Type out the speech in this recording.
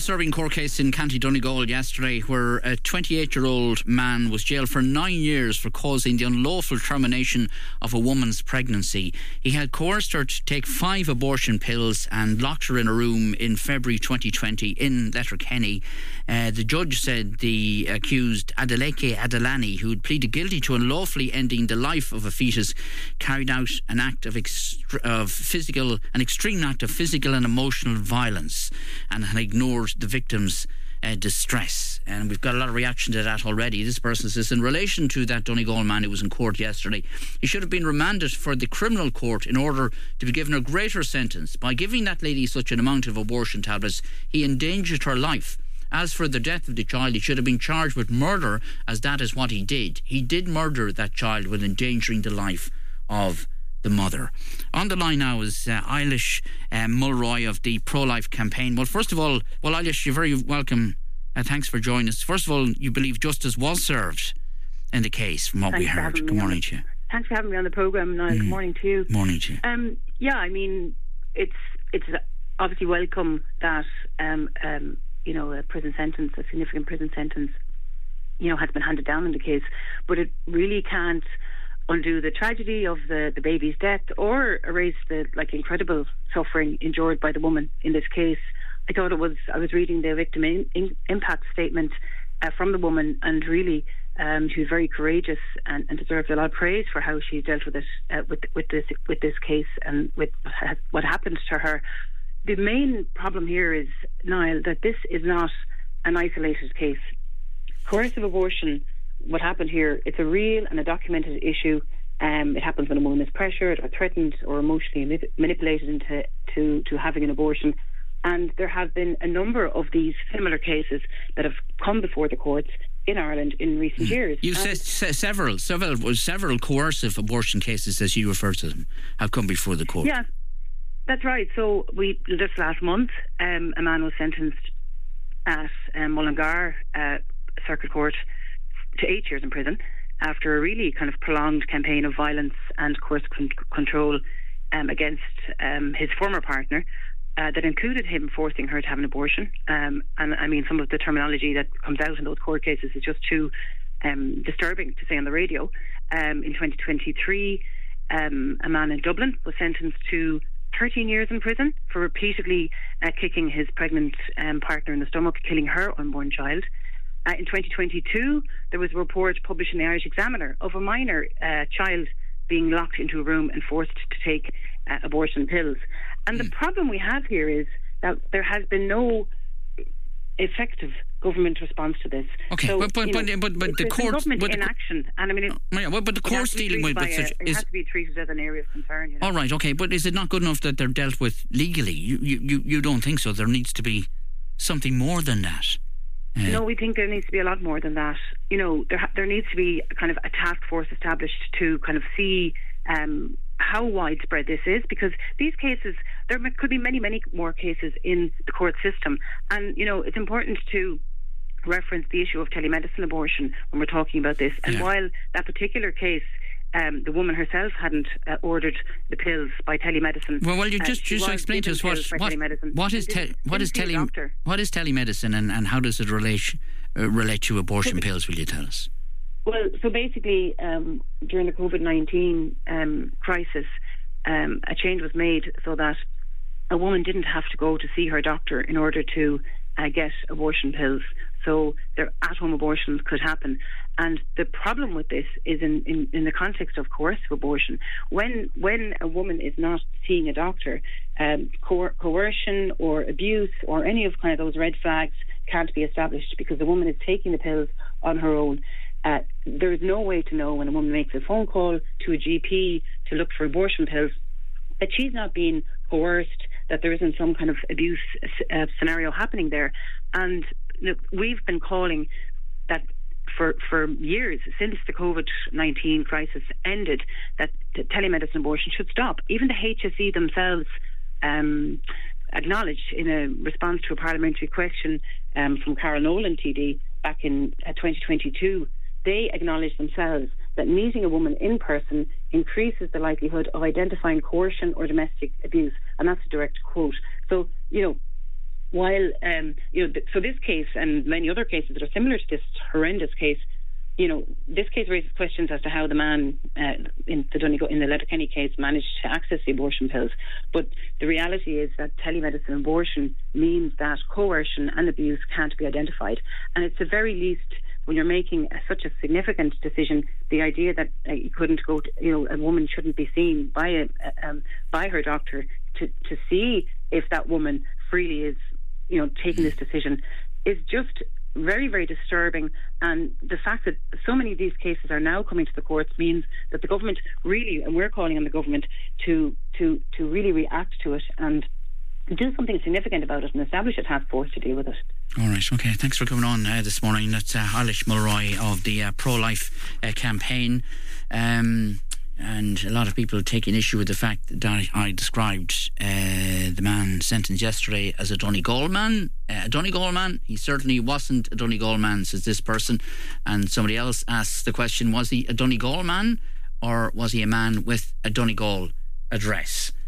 Disturbing court case in County Donegal yesterday where a 28-year-old man was jailed for 9 years for causing the unlawful termination of a woman's pregnancy. He had coerced her to take 5 abortion pills and locked her in a room in February 2020 in Letterkenny. The judge said the accused, Adeleke Adelani, who had pleaded guilty to unlawfully ending the life of a fetus, carried out an extreme act of physical and emotional violence and had ignored the victim's distress. And we've got a lot of reaction to that already. This person says, in relation to that Donegal man who was in court yesterday, he should have been remanded for the criminal court in order to be given a greater sentence. By giving that lady such an amount of abortion tablets, he endangered her life. As for the death of the child, he should have been charged with murder, as that is what he did. He did murder that child with endangering the life of the mother. On the line now is Eilish Mulroy of the Pro-Life Campaign. Well, first of all, Eilish, you're very welcome. Thanks for joining us. First of all, you believe justice was served in the case, from what we heard. Good morning to you. Thanks for having me on the programme, Niall. Good morning to you. Morning to you. Yeah, I mean, it's obviously welcome that a prison sentence, a significant prison sentence, has been handed down in the case, but it really can't undo the tragedy of the baby's death or erase the incredible suffering endured by the woman in this case. I was reading the victim impact statement from the woman, and really she was very courageous and deserves a lot of praise for how she dealt with it with this case and with what happened to her. The main problem here is, Niall, that this is not an isolated case. Coercive abortion, what happened here, it's a real and a documented issue. It happens when a woman is pressured or threatened or emotionally manipulated into having an abortion. And there have been a number of these similar cases that have come before the courts in Ireland in recent years. You said several coercive abortion cases, as you refer to them, have come before the court. Yeah, that's right. So just last month, a man was sentenced at Mullingar Circuit Court to 8 years in prison after a really kind of prolonged campaign of violence and coercive control against his former partner that included him forcing her to have an abortion. And I mean, some of the terminology that comes out in those court cases is just too disturbing to say on the radio. In 2023, a man in Dublin was sentenced to 13 years in prison for repeatedly kicking his pregnant partner in the stomach, killing her unborn child. In 2022, there was a report published in the Irish Examiner of a minor child being locked into a room and forced to take abortion pills. And the problem we have here is that there has been no effective government response to this. Okay, so, but the court, government inaction, and I mean, but the court's dealing with such. It has to be treated as an area of concern. All right, okay, but is it not good enough that they're dealt with legally? You don't think so? There needs to be something more than that. No, we think there needs to be a lot more than that. There needs to be a kind of a task force established to kind of see how widespread this is, because these cases, there could be many, many more cases in the court system. And, it's important to reference the issue of telemedicine abortion when we're talking about this. And while that particular case, the woman herself hadn't ordered the pills by telemedicine. Well, you just explain to us what is telemedicine and how does it relate to abortion pills? Will you tell us? Well, so basically, during the COVID-19 crisis, a change was made so that a woman didn't have to go to see her doctor in order to get abortion pills. So their at-home abortions could happen. And the problem with this is in the context of coercive abortion. When a woman is not seeing a doctor, coercion or abuse or any of kind of those red flags can't be established because the woman is taking the pills on her own. There is no way to know when a woman makes a phone call to a GP to look for abortion pills that she's not being coerced, that there isn't some kind of abuse scenario happening there. And look, we've been calling that for years, since the COVID-19 crisis ended, that telemedicine abortion should stop. Even the HSE themselves acknowledged in a response to a parliamentary question from Carol Nolan TD back in 2022, they acknowledged themselves that meeting a woman in person increases the likelihood of identifying coercion or domestic abuse, and that's a direct quote. So, while so this case and many other cases that are similar to this horrendous case, this case raises questions as to how the man in the Letterkenny case managed to access the abortion pills. But the reality is that telemedicine abortion means that coercion and abuse can't be identified. And it's the very least, when you're making such a significant decision, the idea that you couldn't go to, a woman shouldn't be seen by her doctor to see if that woman freely is, taking this decision is just very, very disturbing. And the fact that so many of these cases are now coming to the courts means that the government really, and we're calling on the government to really react to it and do something significant about it and establish a task force to deal with it. All right, okay. Thanks for coming on this morning. That's Eilish Mulroy of the Pro-Life campaign. And a lot of people taking issue with the fact that I described the man sentenced yesterday as a Donegal man. A Donegal man? He certainly wasn't a Donegal man, says this person. And somebody else asks the question, was he a Donegal man or was he a man with a Donegal address?